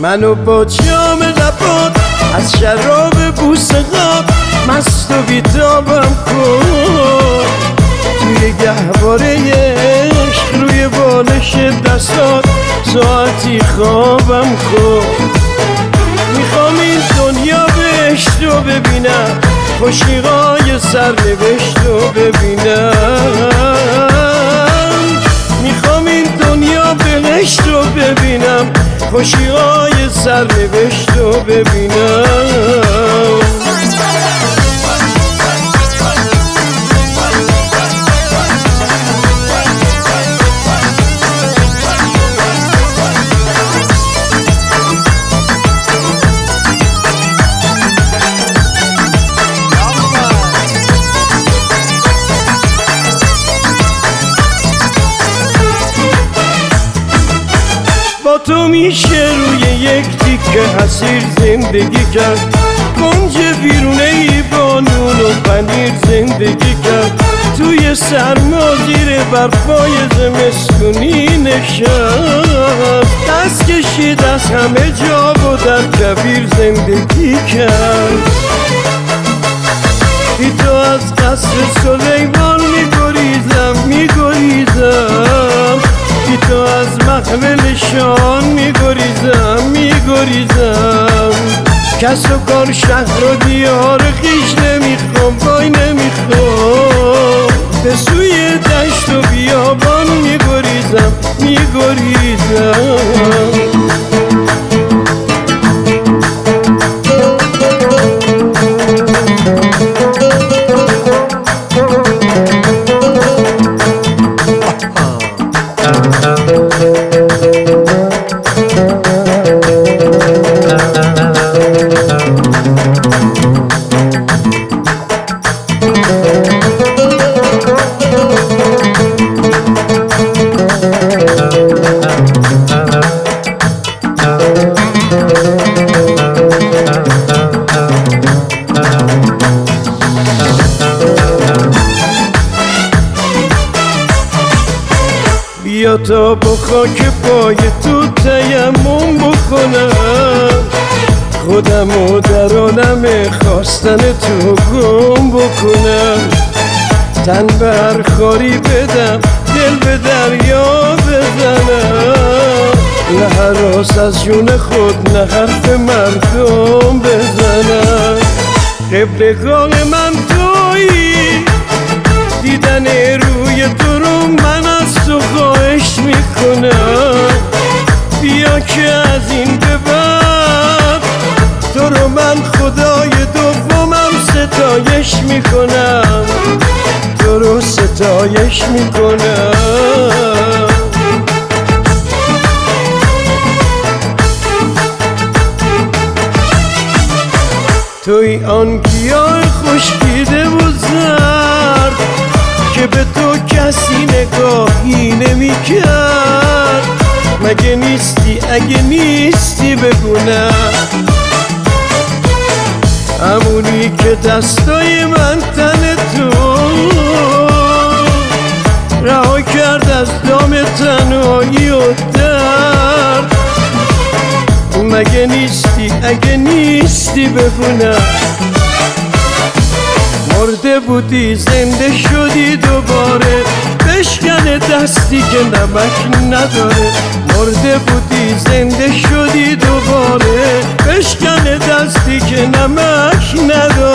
منو با جام لبات از شراب بوسه قاب مست و بیتابم کن. توی گهواره عشق روی بالش دستات ساعتی خوابم کن. میخوام این دنیا بهشت رو ببینم، خوشیهای سرنوشت رو ببینم. میخوام این دنیا بهشت رو ببینم، خوشیهای سرنوشت رو ببینم. با تو میشه روی یک تیکه حسیر زندگی کرد، کنج بیرونه ای با نون و پنیر زندگی کرد. توی سرما زیر برفای زمستونی نشست، دست کشید از همه جا و در کبیر زندگی کرد. بی تو از قصر سلیمان میگریزم میگریزم، بی تو از محمل شان میگریزم. کس و کار شهر و دیار خیش نمیخوام، وای نمیخوام. به سوی دشت و بیابان میگریزم. بیا تا با خاک پای تو تیمم بکنم، خودمو در عالم خواستن تو گم بکنم. تن به هر خاری بدم، دل به دریا بزنم، نه هراس از جون خود نه حرف مردم بزنم. قبلگاه من تویی، دیدن روی تو رو من از تو خواهش میکنم. بیا که از این به بعد تو رو من خدای دومم ستایش میکنم، تو رو ستایش میکنم. توی آن گیاه خشکیده و زرد که به تو کسی نگاهی نمی کرد. مگه نیستی؟ اگه نیستی بگو نه، همونی که دستای من تن تو رها کرد از دام تنهایی و درد. مگه نیستی؟ اگه نیستی بگو نه. مرده بودی زنده شدی دوباره، بشکن دستی که نمک نداره. مرده بودی زنده شدی دوباره، بشکن دستی که نمک نداره.